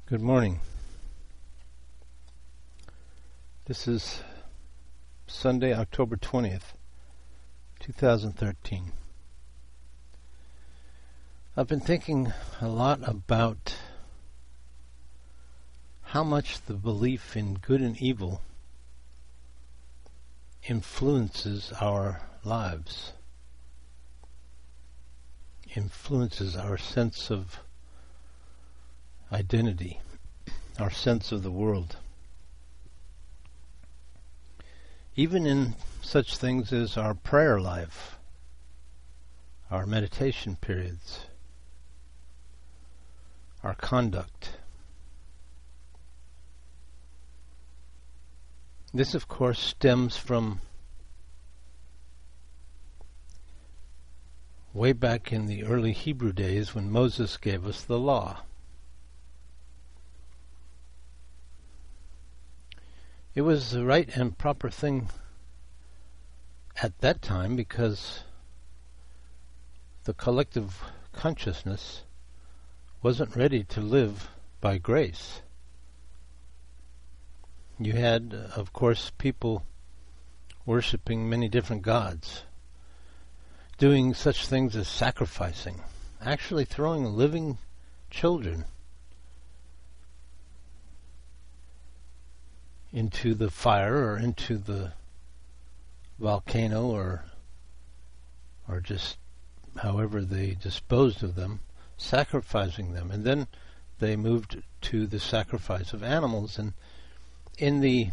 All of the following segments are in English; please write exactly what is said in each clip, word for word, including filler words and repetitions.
Good morning. This is Sunday, October twentieth, two thousand thirteen. I've been thinking a lot about how much the belief in good and evil influences our lives, influences our sense of identity, our sense of the world. Even in such things as our prayer life, our meditation periods, our conduct. This, of course, stems from way back in the early Hebrew days when Moses gave us the law. It was the right and proper thing at that time because the collective consciousness wasn't ready to live by grace. You had, of course, people worshipping many different gods, doing such things as sacrificing, actually throwing living children into the fire or into the volcano or or just however they disposed of them, sacrificing them. And then they moved to the sacrifice of animals. And in the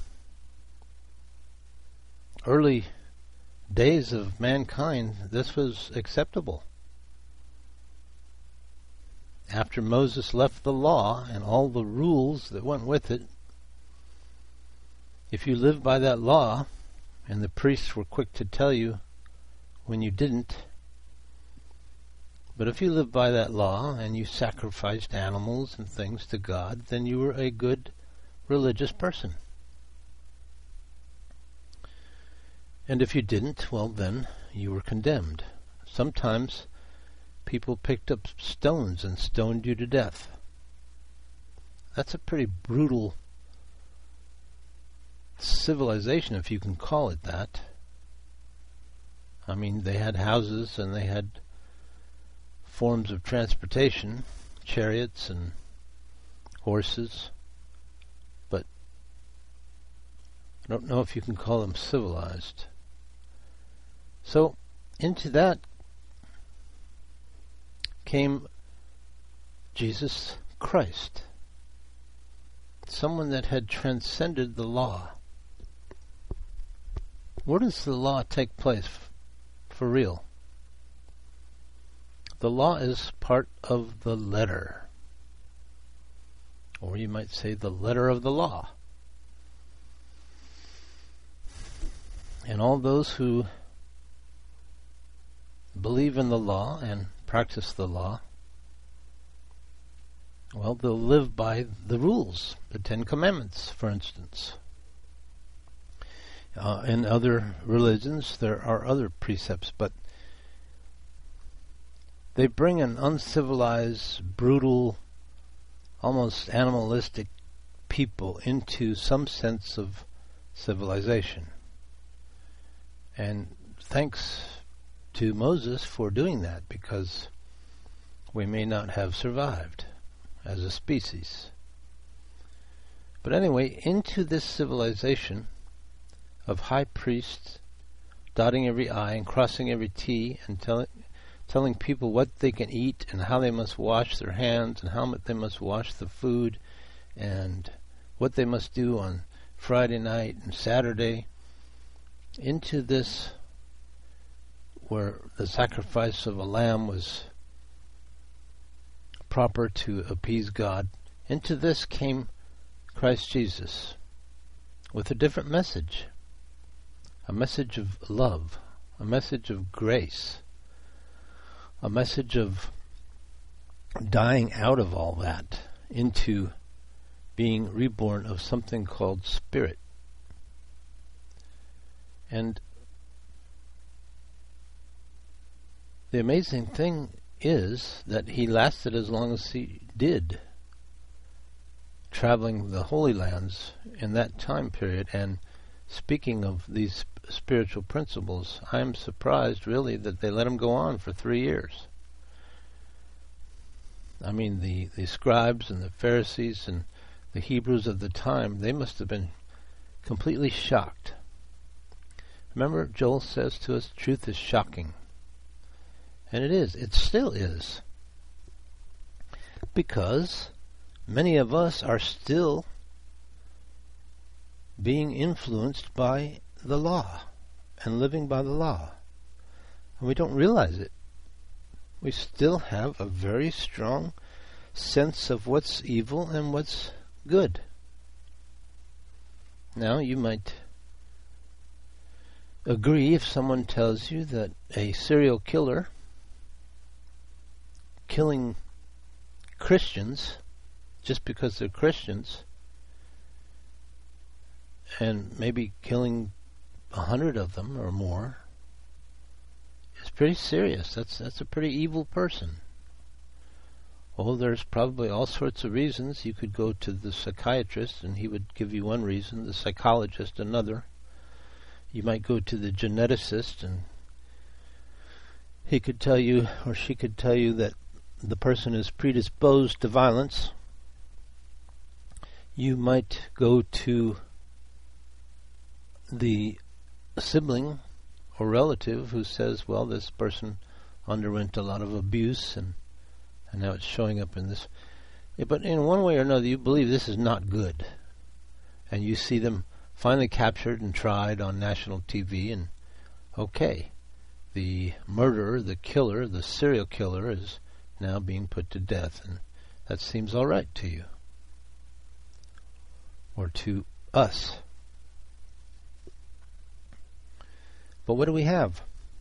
early days of mankind, this was acceptable. After Moses left the law and all the rules that went with it, if you lived by that law, and the priests were quick to tell you when you didn't, but if you lived by that law and you sacrificed animals and things to God, then you were a good religious person. And if you didn't, well then you were condemned. Sometimes people picked up stones and stoned you to death. That's a pretty brutal civilization, if you can call it that. I mean, they had houses and they had forms of transportation, chariots and horses, but I don't know if you can call them civilized. So, into that came Jesus Christ, someone that had transcended the law. Where does the law take place f- for real? The law is part of the letter, or you might say the letter of the law. And all those who believe in the law and practice the law, well, they'll live by the rules, the Ten Commandments, for instance. Uh, in other religions, there are other precepts, but they bring an uncivilized, brutal, almost animalistic people into some sense of civilization. And thanks to Moses for doing that, because we may not have survived as a species. But anyway, into this civilization of high priests dotting every I and crossing every T and telling telling people what they can eat and how they must wash their hands and how they must wash the food and what they must do on Friday night and Saturday, into this where the sacrifice of a lamb was proper to appease God, into this came Christ Jesus with a different message. A message of love, a message of grace, a message of dying out of all that into being reborn of something called spirit. And the amazing thing is that he lasted as long as he did. traveling the Holy Lands in that time period and speaking of these spiritual principles, I am surprised really that they let him go on for three years. I mean, the, the scribes and the Pharisees and the Hebrews of the time, they must have been completely shocked. Remember, Joel says to us, truth is shocking. And it is. It still is. Because many of us are still being influenced by the law and living by the law. And we don't realize it. We still have a very strong sense of what's evil and what's good. Now, you might agree if someone tells you that a serial killer killing Christians just because they're Christians and maybe killing a hundred of them or more is pretty serious. That's that's a pretty evil person. Oh, there's probably all sorts of reasons. You could go to the psychiatrist and he would give you one reason, the psychologist another. You might go to the geneticist and he could tell you or she could tell you that the person is predisposed to violence. You might go to the sibling or relative who says, well, this person underwent a lot of abuse and, and now it's showing up in this. But in one way or another, you believe this is not good. And you see them finally captured and tried on national T V, and okay, the murderer, the killer, the serial killer is now being put to death, and that seems all right to you. Or to us. But what do we have?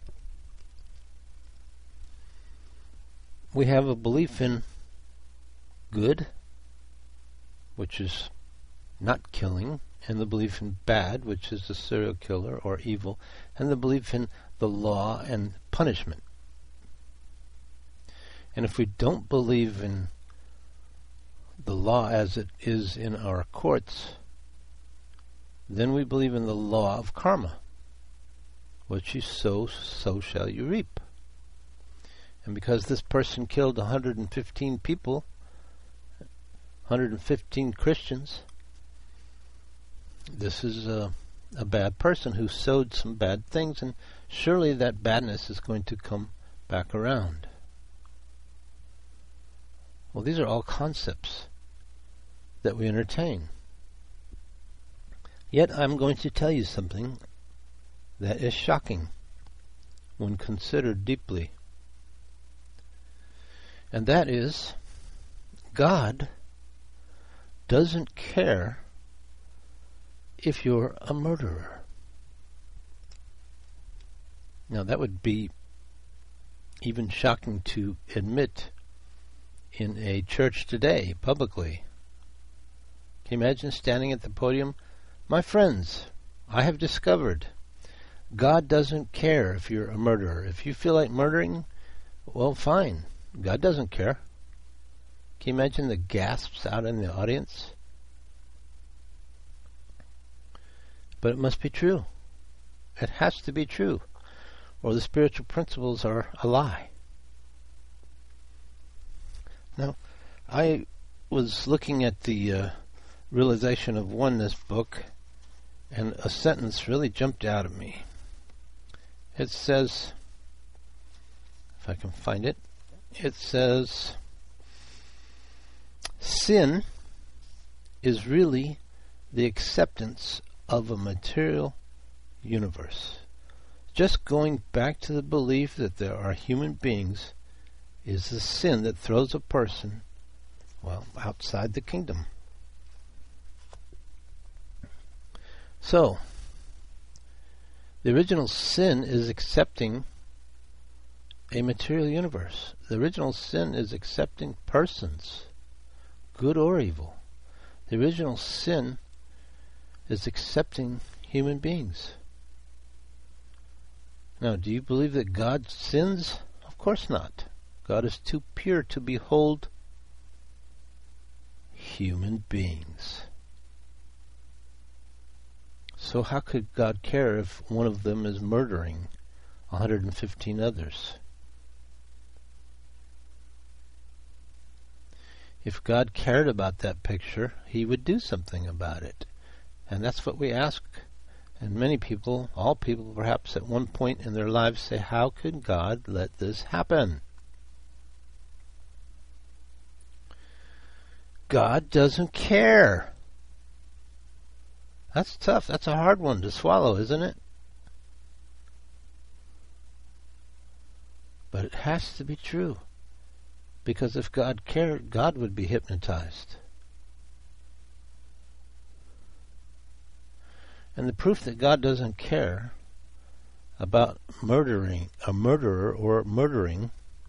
We have a belief in good, which is not killing, and the belief in bad, which is the serial killer or evil, and the belief in the law and punishment. And if we don't believe in the law as it is in our courts, then we believe in the law of karma. What you sow, so shall you reap. And because this person killed one hundred fifteen people, one hundred fifteen Christians, this is a, a bad person who sowed some bad things, and surely that badness is going to come back around. Well, these are all concepts that we entertain. Yet I'm going to tell you something that is shocking when considered deeply. And that is, God doesn't care if you're a murderer. Now that would be even shocking to admit in a church today, publicly. Can you imagine standing at the podium? My friends, I have discovered God doesn't care if you're a murderer. If you feel like murdering, well, fine. God doesn't care. Can you imagine the gasps out in the audience? But it must be true. It has to be true, or the spiritual principles are a lie. Now, I was looking at the uh, Realization of Oneness book, and a sentence really jumped out at me. It says, if I can find it, it says, sin is really the acceptance of a material universe. Just going back to the belief that there are human beings is the sin that throws a person, well, outside the kingdom. So, the original sin is accepting a material universe. The original sin is accepting persons, good or evil. The original sin is accepting human beings. Now, do you believe that God sins? Of course not. God is too pure to behold human beings. So how could God care if one of them is murdering one hundred fifteen others? If God cared about that picture, He would do something about it. And that's what we ask. And many people, all people perhaps at one point in their lives say, how could God let this happen? God doesn't care. That's tough. That's a hard one to swallow, isn't it? But it has to be true. Because if God cared, God would be hypnotized. And the proof that God doesn't care about murdering a murderer or murdering,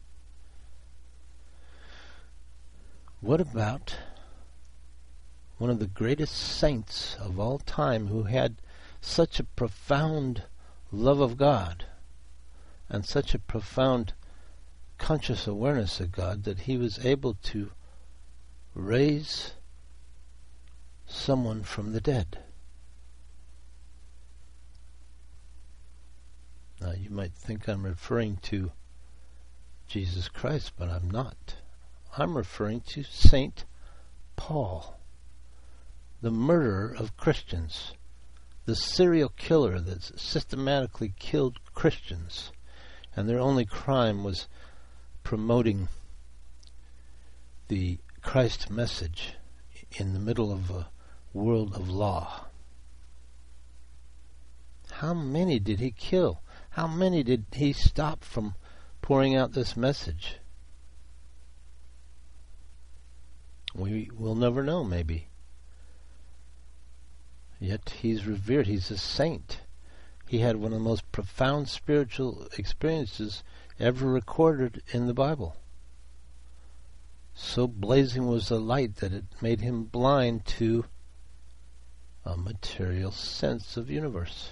what about one of the greatest saints of all time who had such a profound love of God and such a profound conscious awareness of God that he was able to raise someone from the dead? Now, you might think I'm referring to Jesus Christ, but I'm not. I'm referring to Saint Paul, the murderer of Christians, the serial killer that systematically killed Christians, and their only crime was promoting the Christ message in the middle of a world of law. How many did he kill? How many did he stop from pouring out this message? We will never know, maybe. Yet he's revered. He's a saint. He had one of the most profound spiritual experiences ever recorded in the Bible. So blazing was the light that it made him blind to a material sense of universe.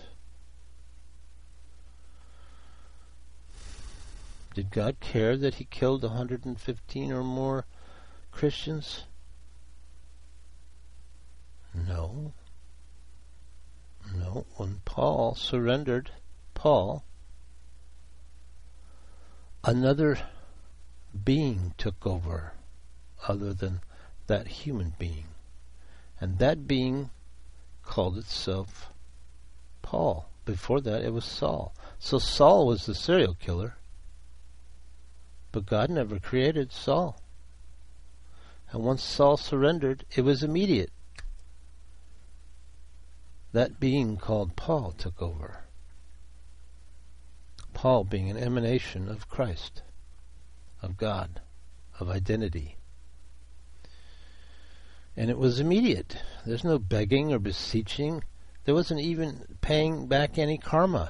Did God care that he killed one hundred fifteen or more Christians? No. No. When Paul surrendered, Paul, another being took over other than that human being. And that being called itself Paul. Before that it was Saul. So Saul was the serial killer. But God never created Saul. And once Saul surrendered, it was immediate. That being called Paul took over. Paul being an emanation of Christ, of God, of identity. And it was immediate. There's no begging or beseeching. There wasn't even paying back any karma.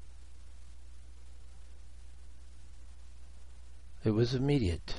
It was immediate.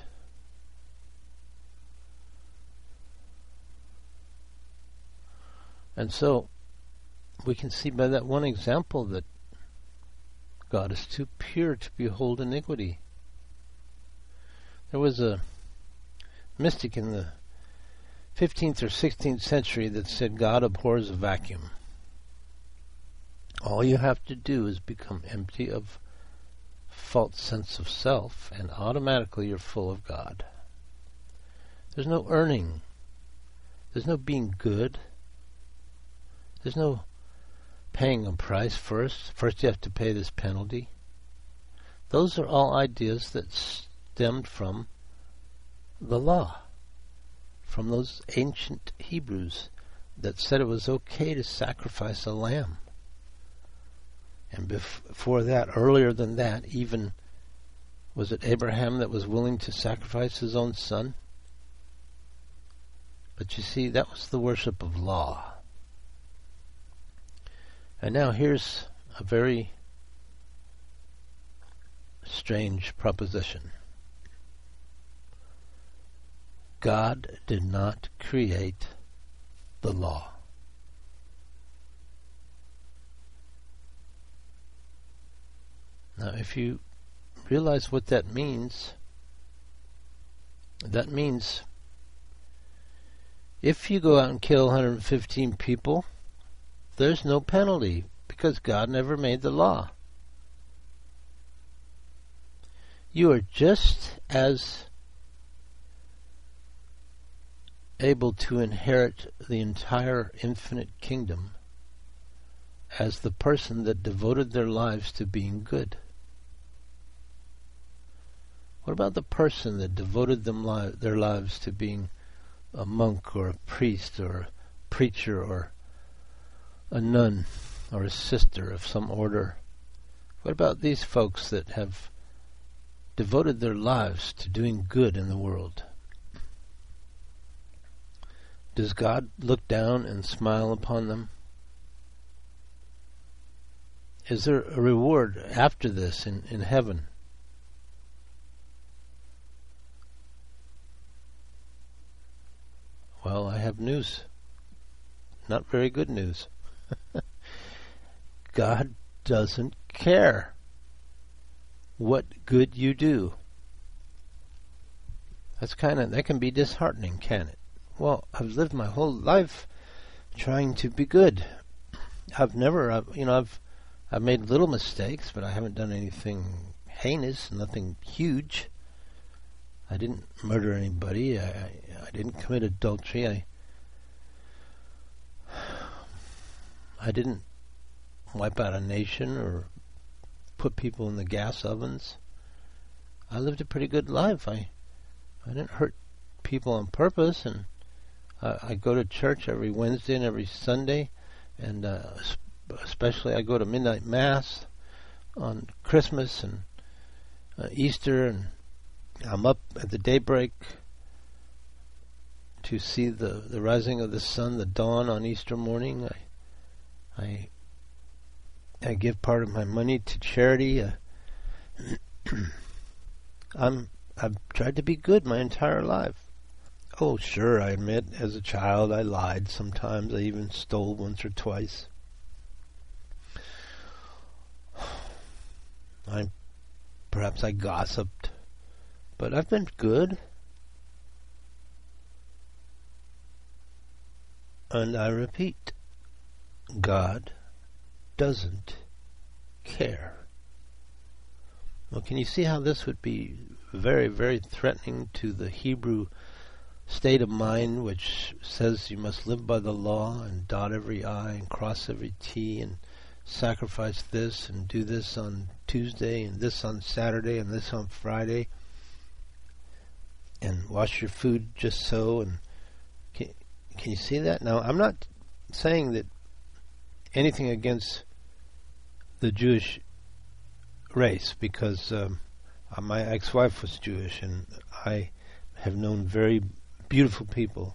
And so, we can see by that one example that God is too pure to behold iniquity. There was a mystic in the fifteenth or sixteenth century that said God abhors a vacuum. All you have to do is become empty of false sense of self, and automatically you're full of God. There's no earning. There's no being good. There's no paying a price first. First you have to pay this penalty. Those are all ideas that stemmed from the law, from those ancient Hebrews that said it was okay to sacrifice a lamb. And before that, earlier than that, even, was it Abraham that was willing to sacrifice his own son? But you see, that was the worship of law. And now here's a very strange proposition. God did not create the law. Now, if you realize what that means, that means If you go out and kill one hundred fifteen people, there's no penalty because God never made the law. You are just as able to inherit the entire infinite kingdom as the person that devoted their lives to being good. What about the person that devoted them li- their lives to being a monk or a priest or a preacher or a nun or a sister of some order? What about these folks that have devoted their lives to doing good in the world? Does God look down and smile upon them? Is there a reward after this in, in heaven? Well, I have news. Not very good news. God doesn't care what good you do. That's kind of, that can be disheartening, can it? Well, I've lived my whole life trying to be good. I've never, I've, you know, I've I've made little mistakes, but I haven't done anything heinous, nothing huge. I didn't murder anybody. I, I, I didn't commit adultery. I I didn't wipe out a nation or put people in the gas ovens. I lived a pretty good life. I I didn't hurt people on purpose, and uh, I go to church every Wednesday and every Sunday, and uh, especially I go to midnight mass on Christmas and uh, Easter, and I'm up at the daybreak to see the, the rising of the sun, the dawn on Easter morning. I I, I give part of my money to charity. Uh, I'm I've tried to be good my entire life. Oh, sure, I admit, as a child I lied sometimes. I even stole once or twice. I perhaps I gossiped, but I've been good. And I repeat, God doesn't care. Well, can you see how this would be very, very threatening to the Hebrew state of mind, which says you must live by the law and dot every I and cross every T and sacrifice this and do this on Tuesday and this on Saturday and this on Friday and wash your food just so. And can, can you see that? Now, I'm not saying that anything against the Jewish race, because um, my ex-wife was Jewish, and I have known very beautiful people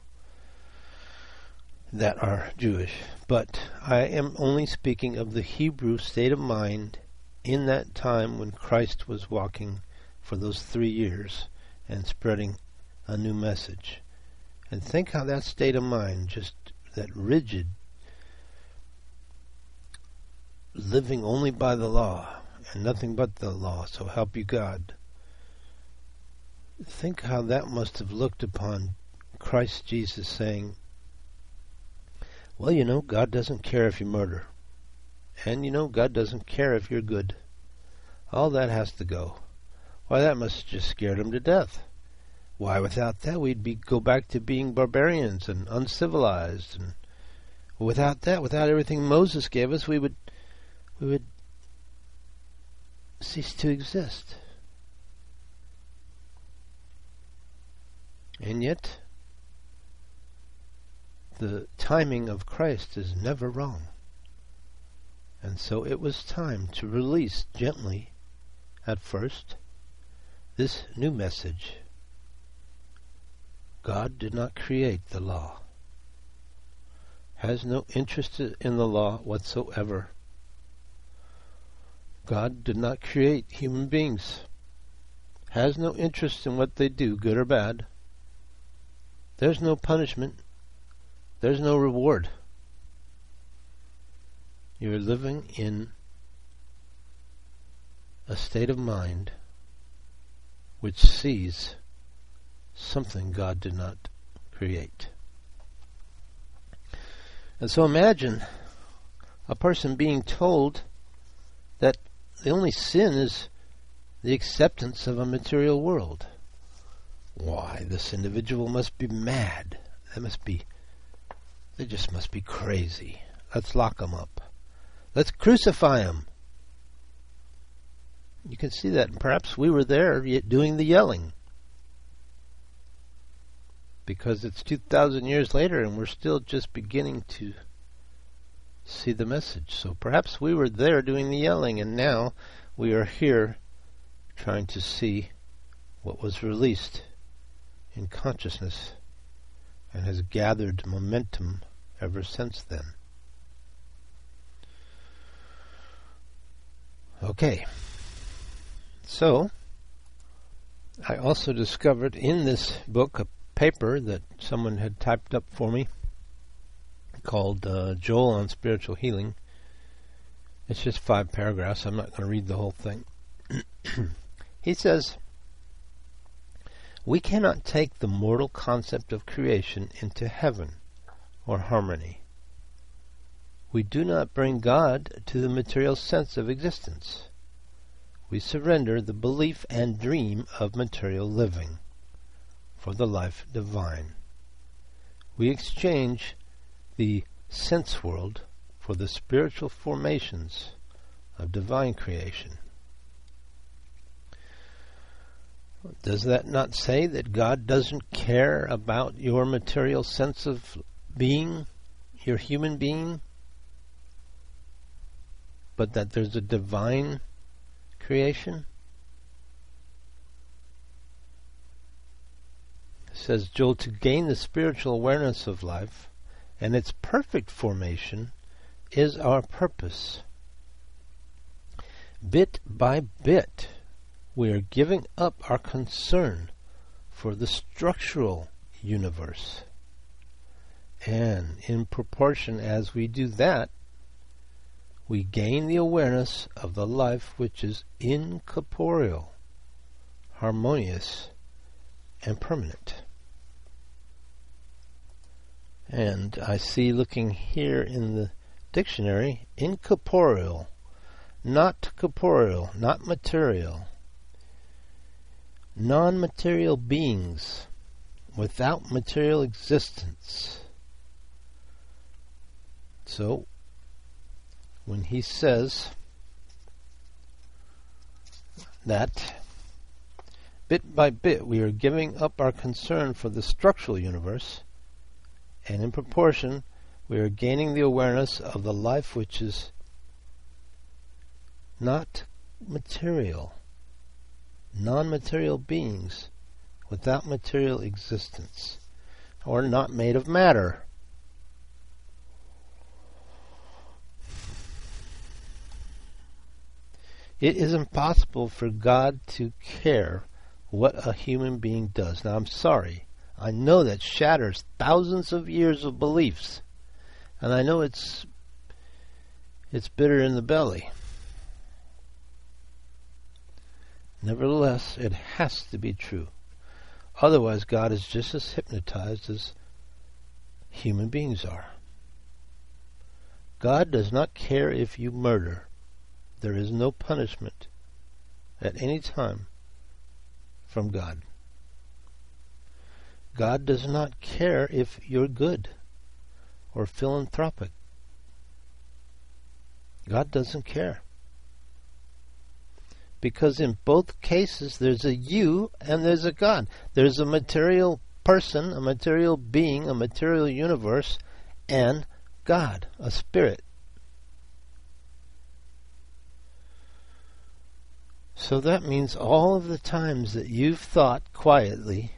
that are Jewish. But I am only speaking of the Hebrew state of mind in that time when Christ was walking for those three years and spreading a new message. And think how that state of mind, just that rigid, living only by the law and nothing but the law, so help you God. Think how that must have looked upon Christ Jesus saying, well, you know, God doesn't care if you murder. And, you know, God doesn't care if you're good. All that has to go. Why, that must have just scared him to death. Why, without that, we'd be go back to being barbarians and uncivilized. And without that, without everything Moses gave us, we would we would cease to exist. And yet, the timing of Christ is never wrong. And so it was time to release gently, at first, this new message. God did not create the law, has no interest in the law whatsoever. God did not create human beings, has no interest in what they do, good or bad. There's no punishment. There's no reward. You're living in a state of mind which sees something God did not create. And so imagine a person being told that the only sin is the acceptance of a material world. Why, this individual must be mad. They must be, they just must be crazy. Let's lock them up. Let's crucify them. You can see that. Perhaps we were there doing the yelling, because it's two thousand years later and we're still just beginning to see the message. So perhaps we were there doing the yelling, and now we are here trying to see what was released in consciousness and has gathered momentum ever since then. Okay. So, I also discovered in this book a paper that someone had typed up for me called uh, Joel on Spiritual Healing. It's just five paragraphs. I'm not going to read the whole thing. He says, "We cannot take the mortal concept of creation into heaven or harmony. We do not bring God to the material sense of existence. We surrender the belief and dream of material living for the life divine. We exchange the sense world for the spiritual formations of divine creation." Does that not say that God doesn't care about your material sense of being, your human being, but that there's a divine creation? It says, Joel, to gain the spiritual awareness of life and its perfect formation is our purpose. Bit by bit, we are giving up our concern for the structural universe. And in proportion as we do that, we gain the awareness of the life which is incorporeal, harmonious, and permanent. And I see, looking here in the dictionary, incorporeal, not corporeal, not material, non-material beings without material existence. So, when he says that bit by bit we are giving up our concern for the structural universe, and in proportion we are gaining the awareness of the life which is not material, non-material beings without material existence, or not made of matter. It is impossible for God to care what a human being does. Now, I'm sorry. I know that shatters thousands of years of beliefs, and I know it's it's bitter in the belly. Nevertheless, it has to be true. Otherwise, God is just as hypnotized as human beings are. God does not care if you murder. There is no punishment at any time from God. God does not care if you're good or philanthropic. God doesn't care. Because in both cases there's a you and there's a God. There's a material person, a material being, a material universe, and God, a spirit. So that means all of the times that you've thought quietly,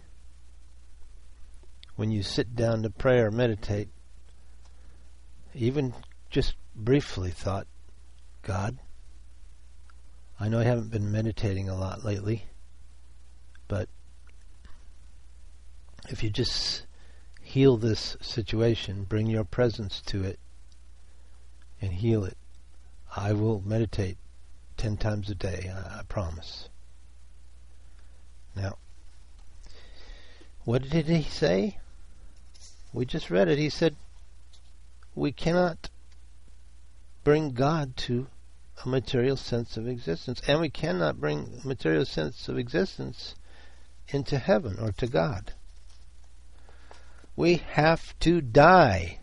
when you sit down to pray or meditate, even just briefly thought, God, I know I haven't been meditating a lot lately, but if you just heal this situation, bring your presence to it, and heal it, I will meditate ten times a day, I, I promise. Now, what did he say? We just read it. He said, we cannot bring God to a material sense of existence, and we cannot bring material sense of existence into heaven or to God. We have to die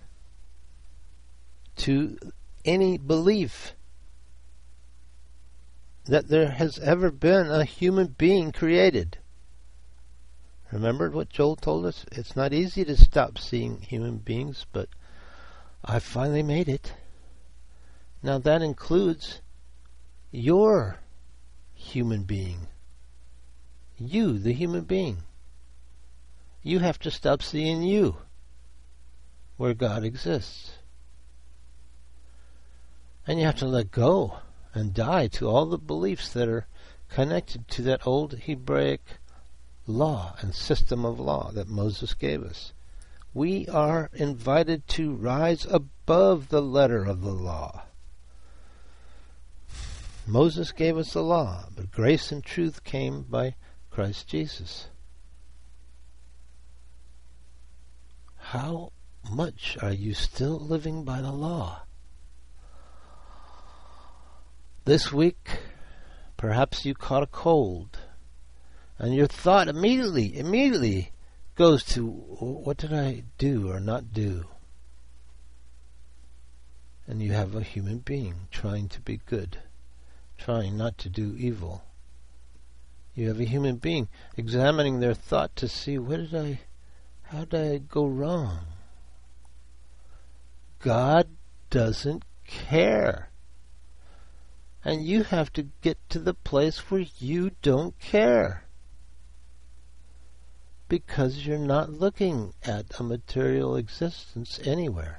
to any belief that there has ever been a human being created. Remember what Joel told us? It's not easy to stop seeing human beings, but I finally made it. Now that includes your human being. You, the human being. You have to stop seeing you where God exists. And you have to let go and die to all the beliefs that are connected to that old Hebraic law and system of law that Moses gave us. We are invited to rise above the letter of the law. Moses gave us the law, but grace and truth came by Christ Jesus. How much are you still living by the law? This week, perhaps you caught a cold, and your thought immediately, immediately goes to, what did I do or not do? And you have a human being trying to be good, trying not to do evil. You have a human being examining their thought to see, what did I, how did I go wrong? God doesn't care. And you have to get to the place where you don't care. Because you're not looking at a material existence anywhere.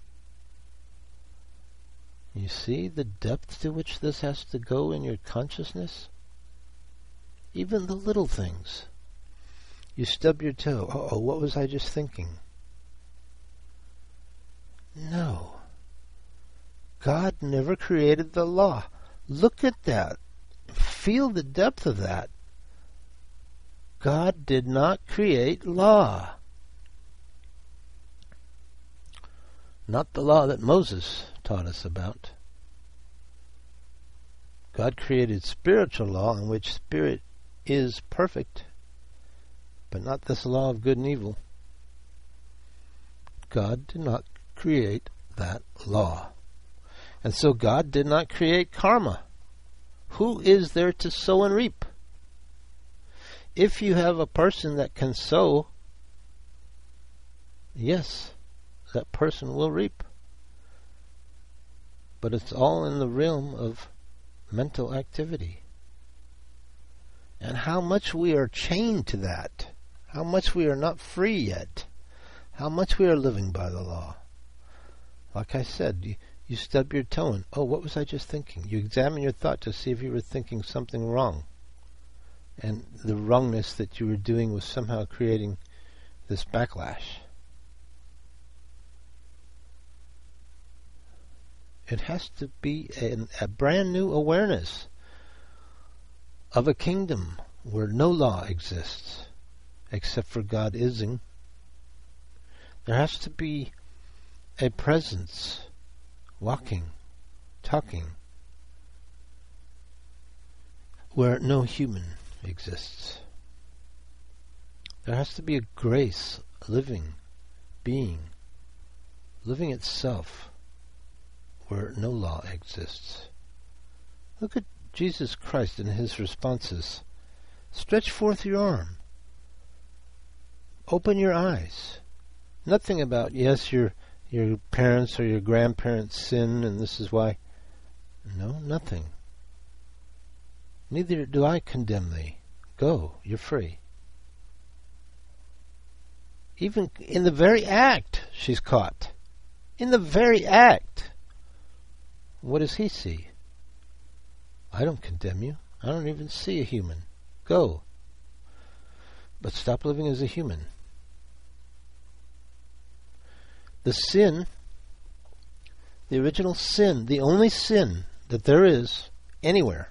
You see the depth to which this has to go in your consciousness? Even the little things. You stub your toe. Uh-oh, what was I just thinking? No. God never created the law. Look at that. Feel the depth of that. God did not create law. Not the law that Moses taught us about. God created spiritual law in which spirit is perfect, but not this law of good and evil. God did not create that law. And so God did not create karma. Who is there to sow and reap? If you have a person that can sow, yes, that person will reap. But it's all in the realm of mental activity. And how much we are chained to that. How much we are not free yet. How much we are living by the law. Like I said, you, you stub your toe and, oh, what was I just thinking? You examine your thought to see if you were thinking something wrong. And the wrongness that you were doing was somehow creating this backlash. It has to be an, a brand new awareness of a kingdom where no law exists except for God ising. There has to be a presence, walking, talking, where no human exists. There has to be a grace, living, being, living itself, where no law exists. Look at Jesus Christ and his responses. Stretch forth your arm. Open your eyes. Nothing about, yes, your your parents or your grandparents sinned and this is why. No, nothing. Neither do I condemn thee. Go, you're free. Even in the very act, she's caught. In the very act. What does he see? I don't condemn you. I don't even see a human. Go. But stop living as a human. The sin, the original sin, the only sin that there is anywhere,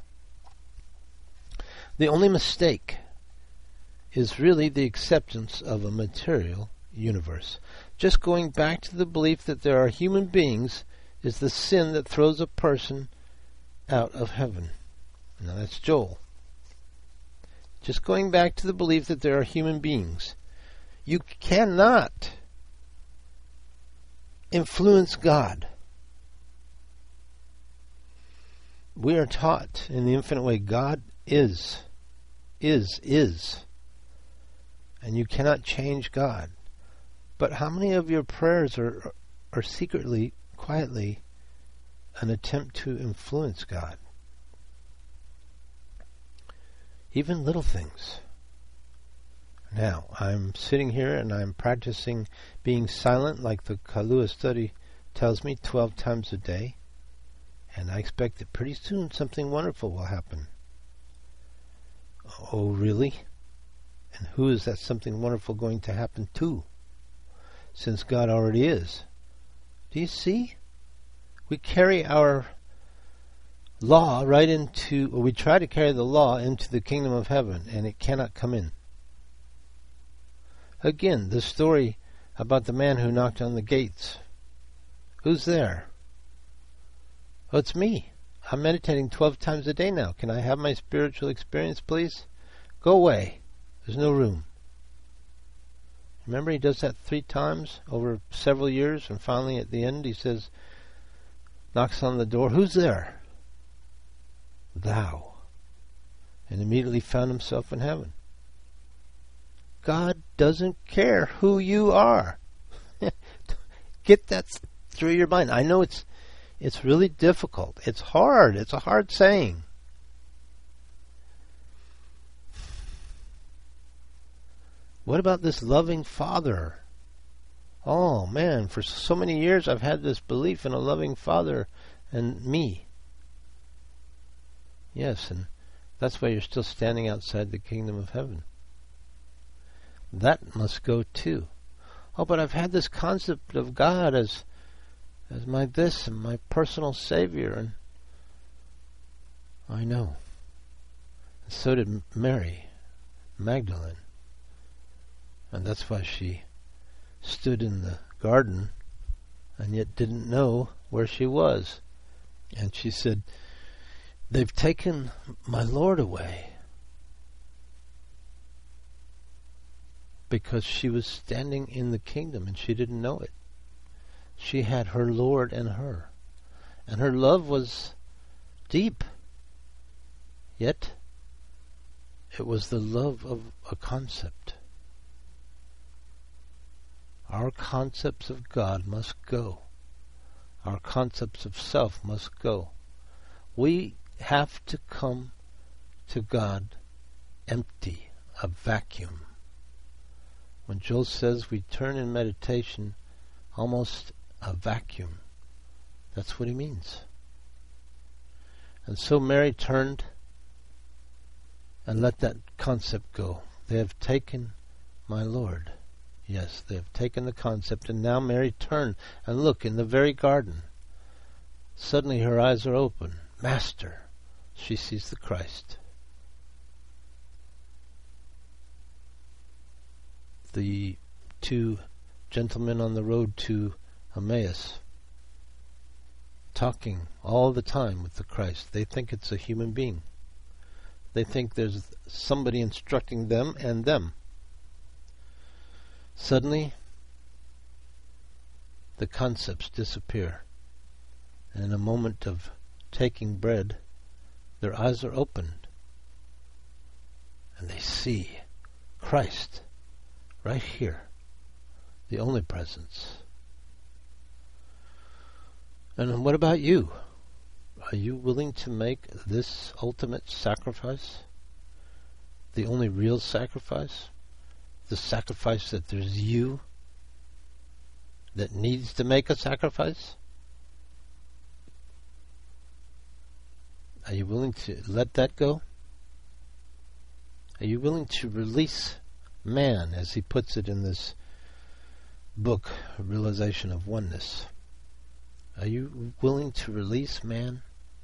the only mistake is really the acceptance of a material universe. Just going back to the belief that there are human beings is the sin that throws a person out of heaven. Now that's Joel. Just going back to the belief that there are human beings. You cannot influence God. We are taught in the infinite way God is, is, is. And you cannot change God. But how many of your prayers are are secretly, quietly, an attempt to influence God? Even little things. Now, I'm sitting here and I'm practicing being silent like the Kahlua study tells me twelve times a day. And I expect that pretty soon something wonderful will happen. Oh, really? And who is that something wonderful going to happen to? Since God already is. Do you see? We carry our law right into, or we try to carry the law into the kingdom of heaven, and it cannot come in. Again, the story about the man who knocked on the gates. Who's there? Oh, it's me. I'm meditating twelve times a day now. Can I have my spiritual experience, please? Go away. There's no room. Remember, he does that three times over several years, and finally at the end he says, knocks on the door, who's there? Thou. And immediately found himself in heaven. God doesn't care who you are. Get that through your mind. I know it's it's really difficult. It's hard. It's a hard saying. What about this loving Father? Oh, man, for so many years I've had this belief in a loving Father and me. Yes, and that's why you're still standing outside the kingdom of heaven. That must go too. Oh, but I've had this concept of God as as my this and my personal Savior, and I know. And so did Mary Magdalene. And that's why she stood in the garden and yet didn't know where she was. And she said, they've taken my Lord away. Because she was standing in the kingdom and she didn't know it. She had her Lord in her. And her love was deep. Yet, it was the love of a concept. Our concepts of God must go. Our concepts of self must go. We have to come to God empty, a vacuum. When Joel says we turn in meditation almost a vacuum, that's what he means. And so Mary turned and let that concept go. They have taken my Lord. Yes, they have taken the concept, and now Mary turned and look in the very garden. Suddenly her eyes are open. Master, she sees the Christ. The two gentlemen on the road to Emmaus, talking all the time with the Christ. They think it's a human being. They think there's somebody instructing them and them. Suddenly, the concepts disappear. And in a moment of taking bread, their eyes are opened. And they see Christ right here, the only presence. And what about you? Are you willing to make this ultimate sacrifice? The only real sacrifice? The sacrifice that there's you that needs to make a sacrifice? Are you willing to let that go? Are you willing to release man, as he puts it in this book, Realization of Oneness? Are you willing to release man?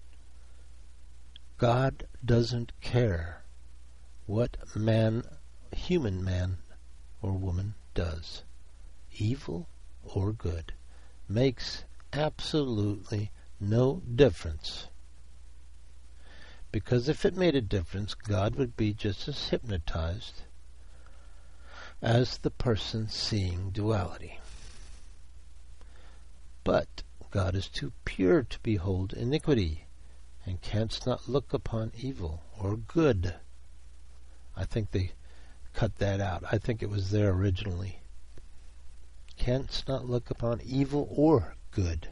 God doesn't care what man, human man or woman, does. evil or good. Makes absolutely no difference. Because if it made a difference, God would be just as hypnotized as the person seeing duality. But God is too pure to behold iniquity, and canst not look upon evil or good. I think they cut that out. I think it was there originally. Canst not look upon evil or good.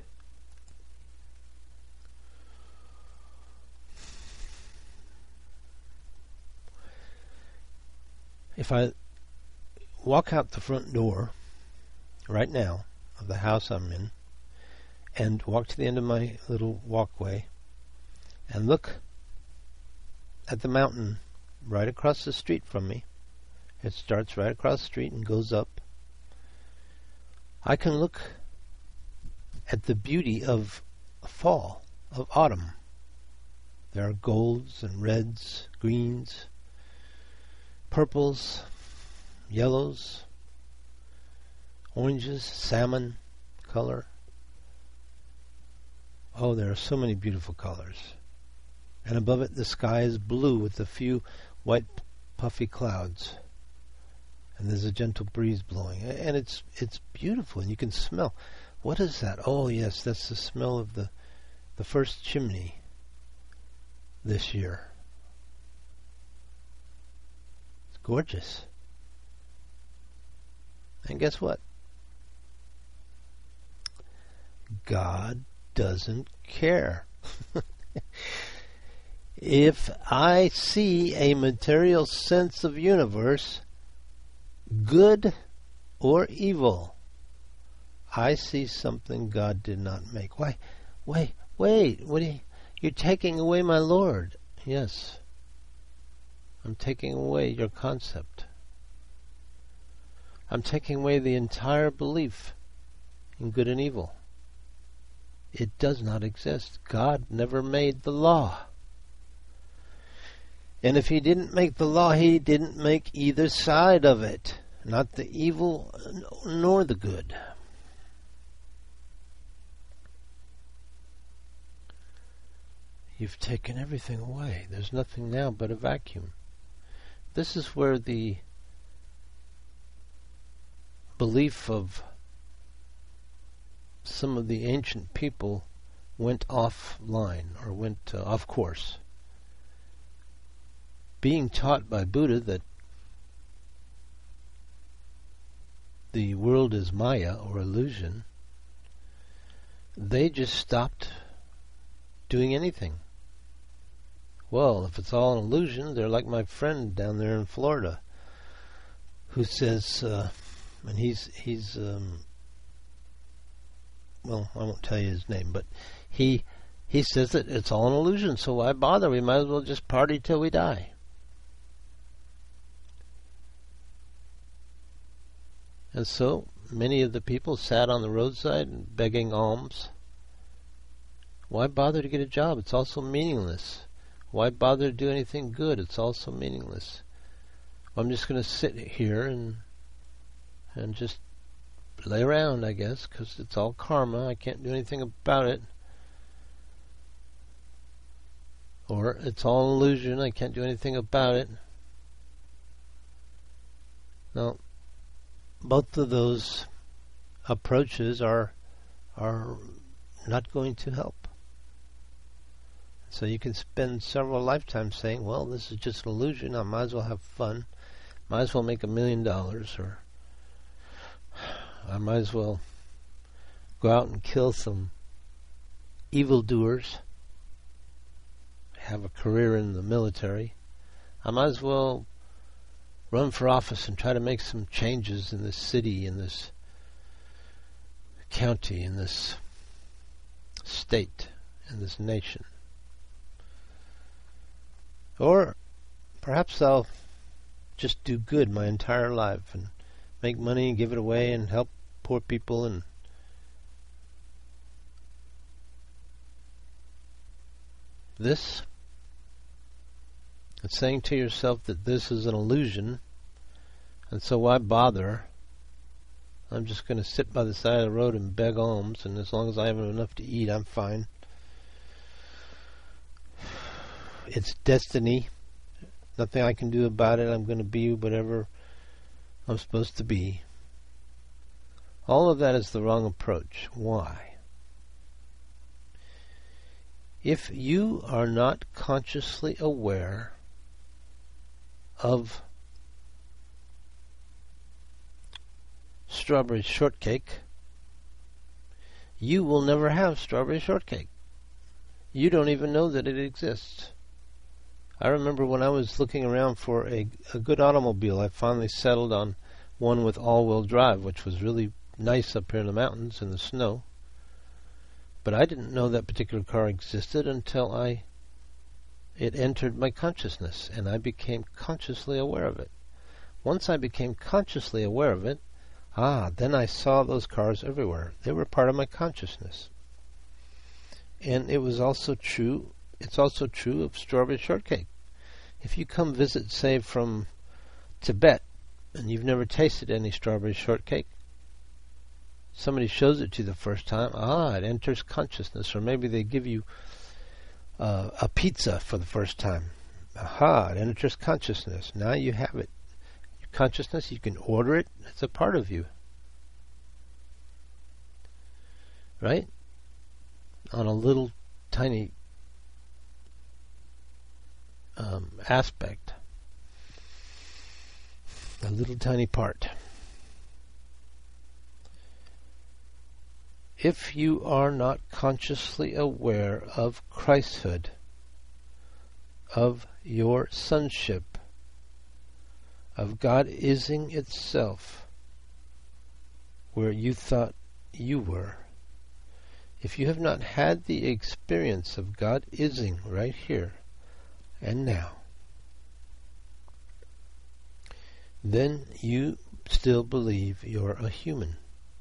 If I walk out the front door right now of the house I'm in and walk to the end of my little walkway and look at the mountain right across the street from me, it starts right across the street and goes up, I can look at the beauty of fall, of autumn. There are golds and reds, greens, purples, yellows, oranges, salmon color. Oh, there are so many beautiful colors. And above it the sky is blue with a few white puffy clouds. And there's a gentle breeze blowing. And it's it's beautiful, and you can smell. What is that? Oh, yes, that's the smell of the, the first chimney this year. It's gorgeous. And guess what? God doesn't care. If I see a material sense of universe, good or evil, I see something God did not make. Why? Wait, wait, what are you, you're taking away my Lord. Yes. I'm taking away your concept. I'm taking away the entire belief in good and evil. It does not exist. God never made the law. And if he didn't make the law, he didn't make either side of it. Not the evil nor the good. You've taken everything away. There's nothing now but a vacuum. This is where the belief of some of the ancient people went offline or went uh, off course. Being taught by Buddha that the world is Maya or illusion, they just stopped doing anything. Well, if it's all an illusion, they're like my friend down there in Florida, who says, uh, and he's he's um, well, I won't tell you his name, but he he says that it's all an illusion. So why bother? We might as well just party till we die. And so many of the people sat on the roadside begging alms. Why bother to get a job? It's also meaningless. Why bother to do anything good? It's also meaningless. Well, I'm just going to sit here and and just lay around, I guess, because it's all karma. I can't do anything about it. Or it's all an illusion. I can't do anything about it. Now, both of those approaches are are not going to help. So you can spend several lifetimes saying, well, this is just an illusion. I might as well have fun. Might as well make a million dollars. Or I might as well go out and kill some evildoers. Have a career in the military. I might as well run for office and try to make some changes in this city, in this county, in this state, in this nation. Or perhaps I'll just do good my entire life and make money and give it away and help poor people. And this, it's saying to yourself that this is an illusion, and so why bother I'm just going to sit by the side of the road and beg alms, and as long as I have enough to eat, I'm fine. It's destiny. Nothing I can do about it. I'm going to be whatever I'm supposed to be. All of that is the wrong approach. Why? If you are not consciously aware of strawberry shortcake, you will never have strawberry shortcake. You don't even know that it exists. I remember when I was looking around for a, a good automobile, I finally settled on one with all-wheel drive, which was really nice up here in the mountains in the snow. But I didn't know that particular car existed until I it entered my consciousness, and I became consciously aware of it. Once I became consciously aware of it, ah, then I saw those cars everywhere. They were part of my consciousness. And it was also true, it's also true of strawberry shortcake. If you come visit, say, from Tibet, and you've never tasted any strawberry shortcake, somebody shows it to you the first time, ah, it enters consciousness. Or maybe they give you uh, a pizza for the first time. Aha, it enters consciousness. Now you have it. Consciousness, you can order it. It's a part of you. Right? On a little tiny um, aspect. A little tiny part. If you are not consciously aware of Christhood, of your sonship, of God-ising itself, where you thought you were, if you have not had the experience of God-ising right here and now, then you still believe you're a human.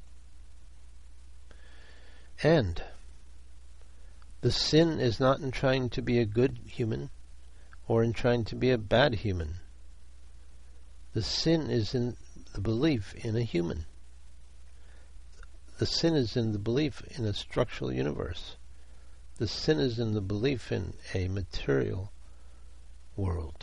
And the sin is not in trying to be a good human or in trying to be a bad human. The sin is in the belief in a human. The sin is in the belief in a structural universe. The sin is in the belief in a material world.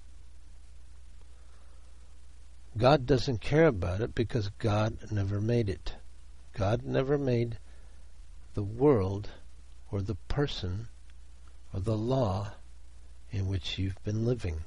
God doesn't care about it because God never made it. God never made the world or the person or the law in which you've been living.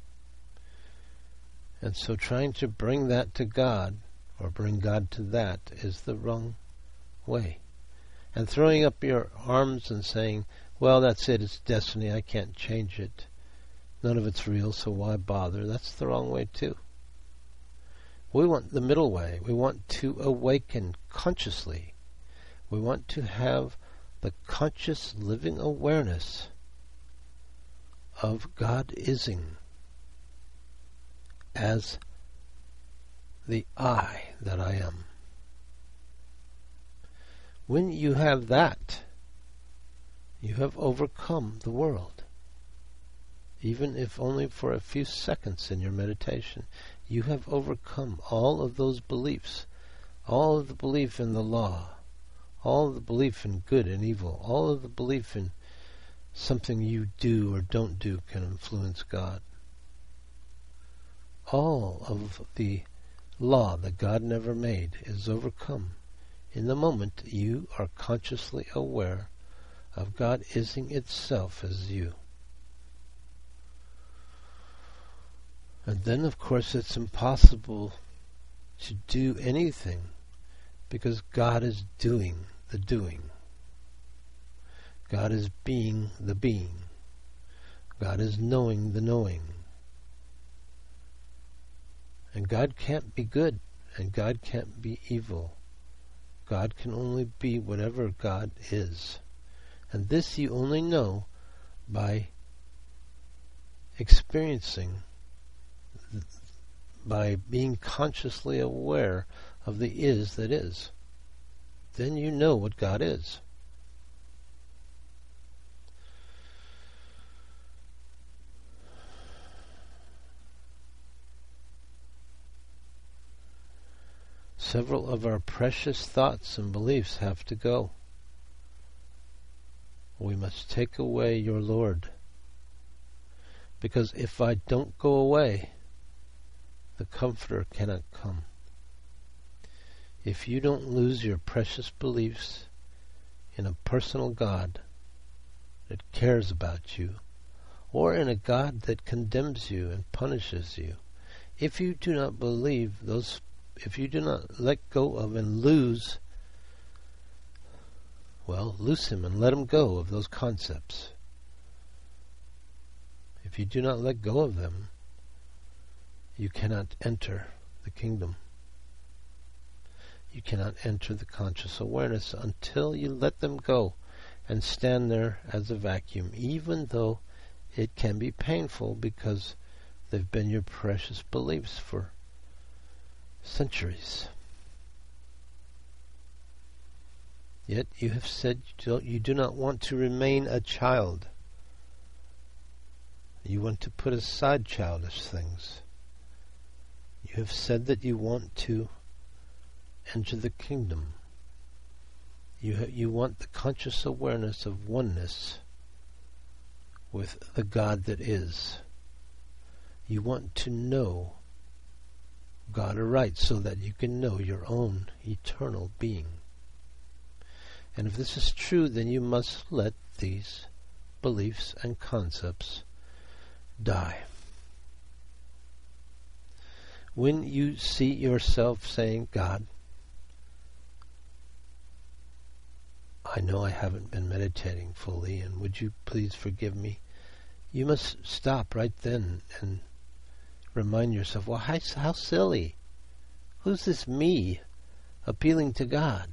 And so trying to bring that to God or bring God to that is the wrong way. And throwing up your arms and saying, well, that's it, it's destiny, I can't change it. None of it's real, so why bother? That's the wrong way too. We want the middle way. We want to awaken consciously. We want to have the conscious living awareness of God-ising as the I that I am. When you have that, you have overcome the world. Even if only for a few seconds in your meditation, you have overcome all of those beliefs, all of the belief in the law, all of the belief in good and evil, all of the belief in something you do or don't do can influence God. All of the law that God never made is overcome in the moment you are consciously aware of God-ising itself as you. And then, of course, it's impossible to do anything because God is doing the doing. God is being the being. God is knowing the knowing. And God can't be good, and God can't be evil. God can only be whatever God is. And this you only know by experiencing, by being consciously aware of the is that is. Then you know what God is. Several of our precious thoughts and beliefs have to go. We must take away your Lord. Because if I don't go away, the Comforter cannot come. If you don't lose your precious beliefs in a personal God that cares about you, or in a God that condemns you and punishes you, if you do not believe those, if you do not let go of and lose, well, loose him and let him go of those concepts. If you do not let go of them, you cannot enter the kingdom. You cannot enter the conscious awareness until you let them go and stand there as a vacuum, even though it can be painful because they've been your precious beliefs for centuries. Yet you have said you do not want to remain a child. You want to put aside childish things. You have said that you want to enter the kingdom. You ha- you want the conscious awareness of oneness with the God that is. You want to know God aright so that you can know your own eternal being. And if this is true, then you must let these beliefs and concepts die. When you see yourself saying, God, I know I haven't been meditating fully, and would you please forgive me? You must stop right then and remind yourself, well, how, how silly. Who's this me appealing to God?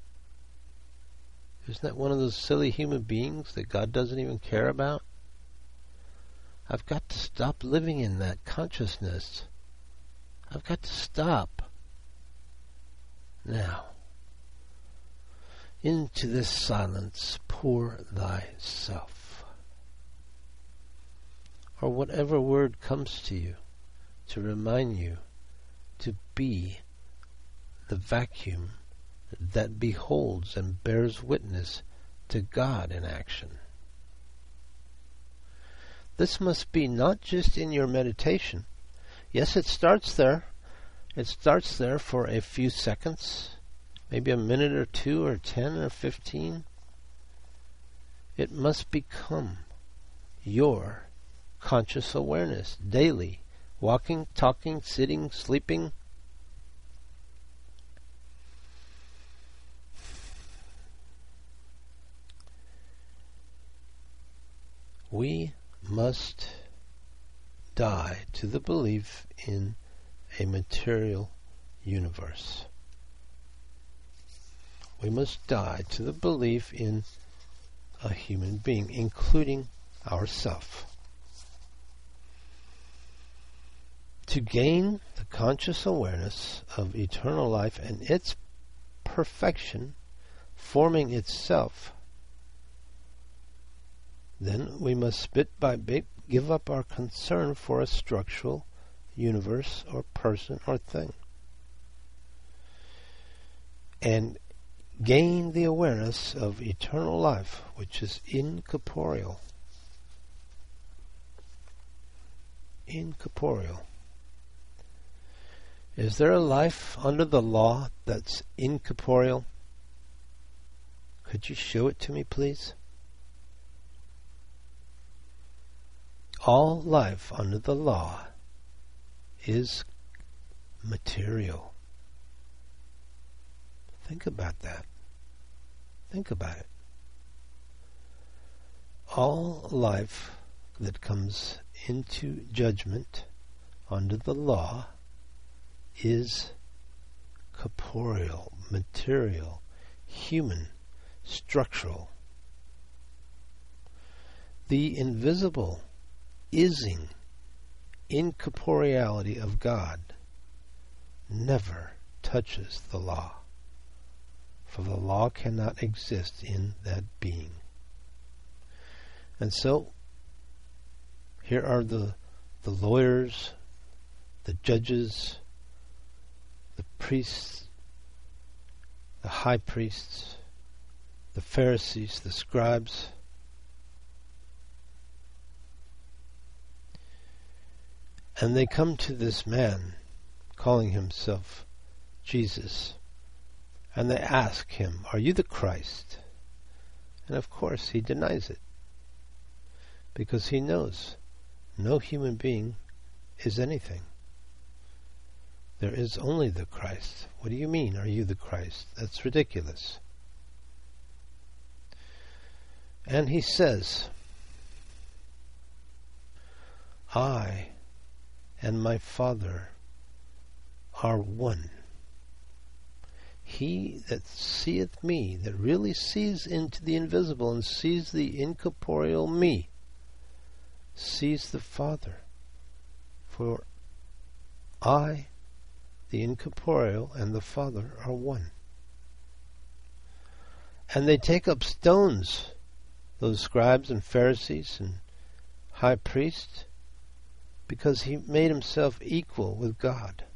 Isn't that one of those silly human beings that God doesn't even care about? I've got to stop living in that consciousness. I've got to stop. Now, into this silence pour thyself. Or whatever word comes to you to remind you to be the vacuum that beholds and bears witness to God in action. This must be not just in your meditation. Yes, it starts there. It starts there for a few seconds, maybe a minute or two or ten or fifteen. It must become your conscious awareness daily, walking, talking, sitting, sleeping. We must die to the belief in a material universe. We must die to the belief in a human being, including ourself. To gain the conscious awareness of eternal life and its perfection forming itself, then we must bit by bit give up our concern for a structural universe or person or thing and gain the awareness of eternal life, which is incorporeal. Incorporeal. Is there a life under the law that's incorporeal? Could you show it to me, please? All life under the law is material. Think about that. Think about it. All life that comes into judgment under the law is corporeal, material, human, structural. The invisible ising, incorporeality of God never touches the law, for the law cannot exist in that being. And so, here are the the lawyers, the judges, the priests, the high priests, the Pharisees, the scribes. And they come to this man, calling himself Jesus, and they ask him, "Are you the Christ?" And of course he denies it, because he knows no human being is anything. There is only the Christ. What do you mean, are you the Christ? That's ridiculous. And he says, "I and my Father are one. He that seeth me," that really sees into the invisible and sees the incorporeal me, sees the Father. For I, the incorporeal, and the Father are one. And they take up stones, those scribes and Pharisees and high priests, because he made himself equal with God.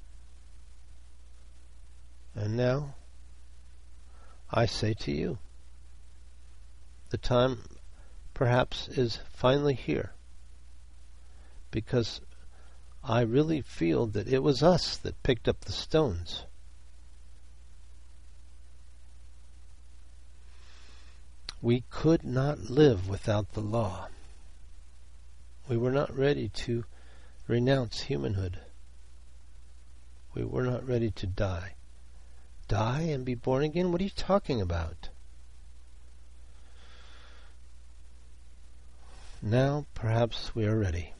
And now, I say to you, the time perhaps is finally here, because I really feel that it was us that picked up the stones. We could not live without the law. We were not ready to renounce humanhood. We were not ready to die. Die and be born again? What are you talking about? Now, perhaps we are ready.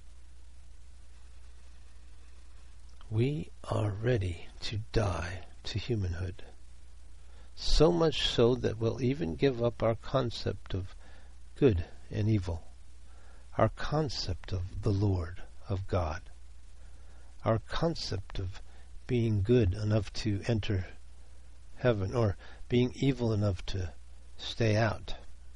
We are ready to die to humanhood. So much so that we'll even give up our concept of good and evil, our concept of the Lord, of God, our concept of being good enough to enter heaven, or being evil enough to stay out.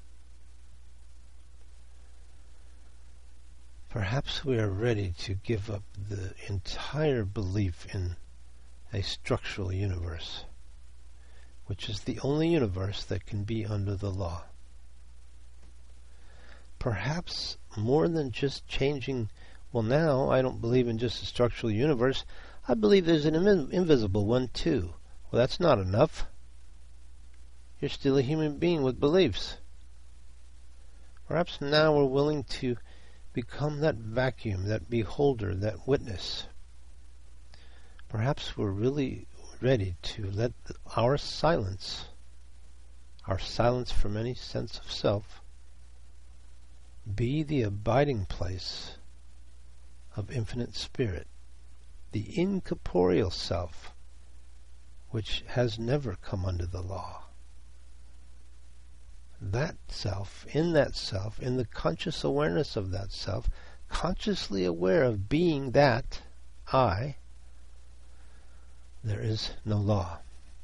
Perhaps we are ready to give up the entire belief in a structural universe, which is the only universe that can be under the law. Perhaps more than just changing, well, now I don't believe in just a structural universe. I believe there's an in- invisible one too. Well, that's not enough. You're still a human being with beliefs. Perhaps now we're willing to become that vacuum, that beholder, that witness. Perhaps we're really ready to let our silence, our silence from any sense of self, be the abiding place of infinite spirit, the incorporeal self, which has never come under the law. That self, in that self, in the conscious awareness of that self, consciously aware of being that I, there is no law.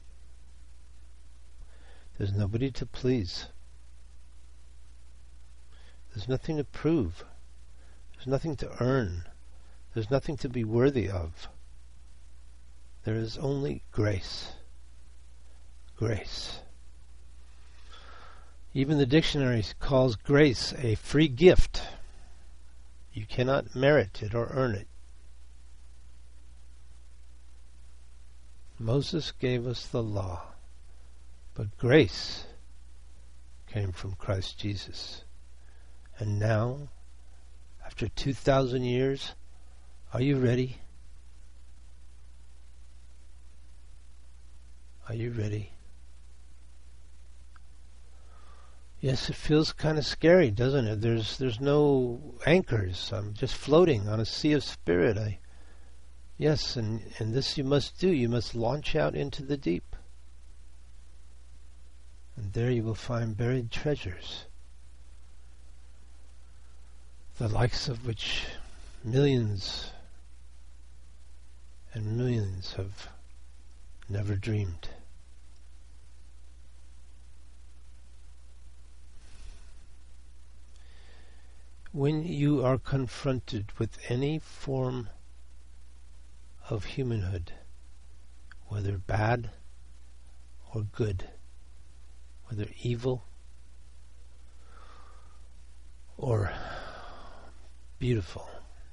There's nobody to please. There's nothing to prove. There's nothing to earn. There's nothing to be worthy of. There is only grace. Grace. Even the dictionary calls grace a free gift. You cannot merit it or earn it. Moses gave us the law, but grace came from Christ Jesus. And now, after two thousand years, are you ready? Are you ready? Yes, it feels kind of scary, doesn't it? There's there's no anchors. I'm just floating on a sea of spirit. I, yes, and, and this you must do. You must launch out into the deep. And there you will find buried treasures, the likes of which millions and millions have never dreamed. When you are confronted with any form of humanhood, whether bad or good, whether evil or beautiful.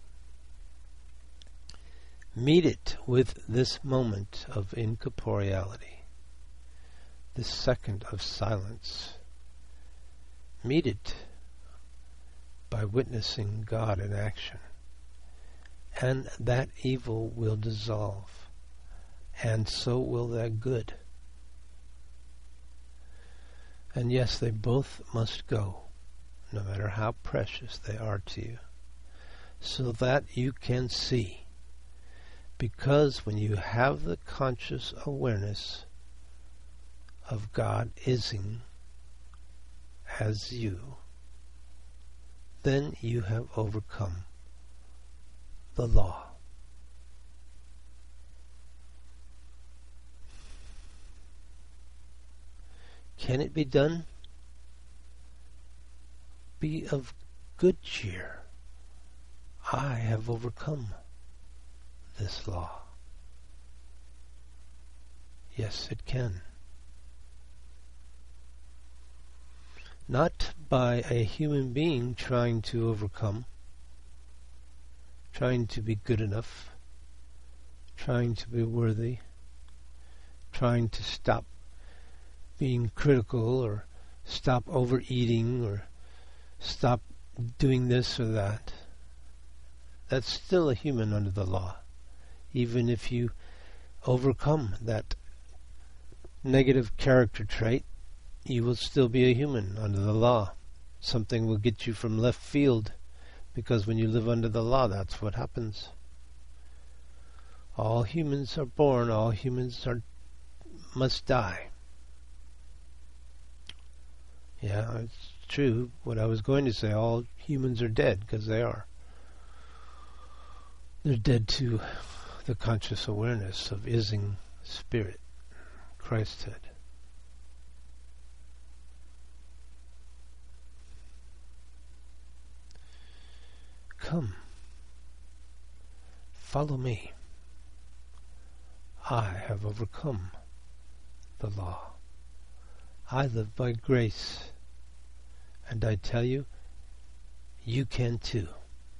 Meet it with this moment of incorporeality, this second of silence. Meet it by witnessing God in action, and that evil will dissolve, and so will that good. And yes, they both must go, no matter how precious they are to you, so that you can see. Because when you have the conscious awareness of God ising as you, then you have overcome the law. Can it be done? Be of good cheer. I have overcome this law. Yes, it can. Not by a human being trying to overcome, trying to be good enough, trying to be worthy, trying to stop being critical or stop overeating or stop doing this or that. That's still a human under the law. Even if you overcome that negative character trait, you will still be a human under the law. Something will get you from left field, because when you live under the law, that's what happens. All humans are born, all humans are must die. Yeah, it's true. What I was going to say, all humans are dead, because they are. They're dead to the conscious awareness of ising spirit, Christhood. Come, follow me. I have overcome the law. I live by grace, and I tell you, you can too.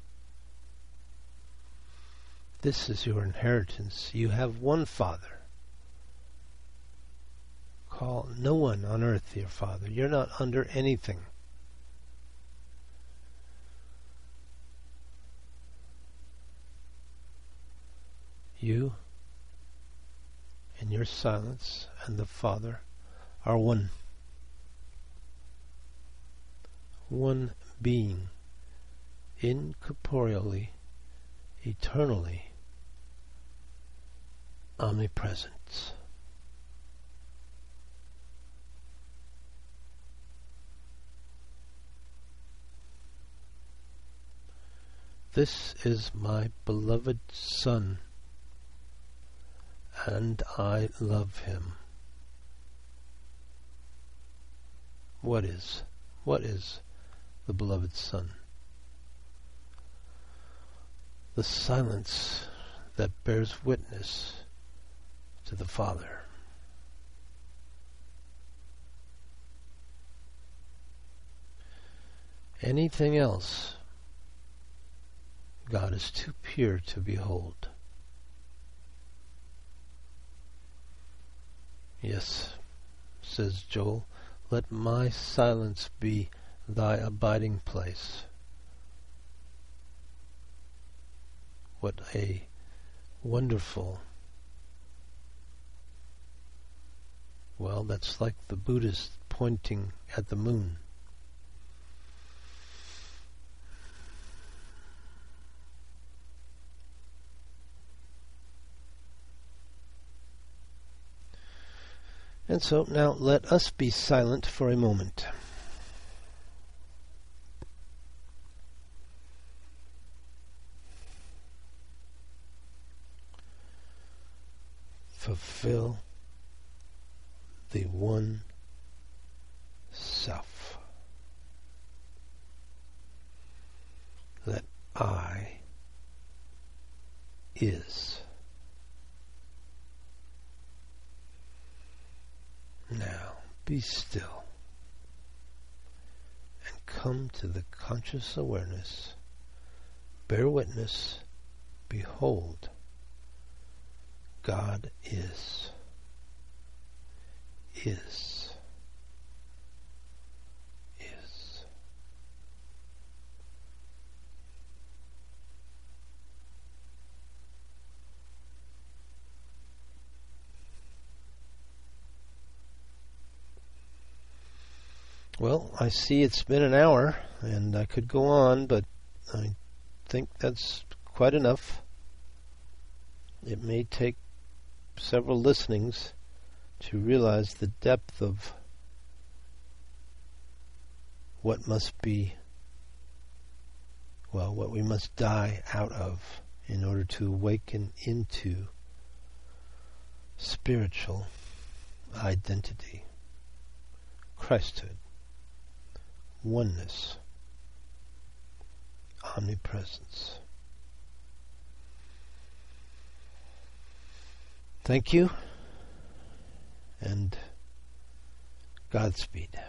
This is your inheritance. You have one Father. Call no one on earth your Father. You're not under anything. You and your silence and the Father are one. One being, incorporeally, eternally omnipresent. This is my beloved Son, and I love him. What is? What is the beloved Son? The silence that bears witness to the Father. Anything else, God is too pure to behold. Yes, says Joel, let my silence be thy abiding place. What a wonderful, well, that's like the Buddhist pointing at the moon. And so now let us be silent for a moment. Fulfill the one self. That I is. Now, be still and come to the conscious awareness. Bear witness. Behold, God is. Is. Is. Well, I see it's been an hour, and I could go on, but I think that's quite enough. It may take several listenings to realize the depth of what must be, well, what we must die out of in order to awaken into spiritual identity, Christhood, oneness, omnipresence. Thank you, and Godspeed.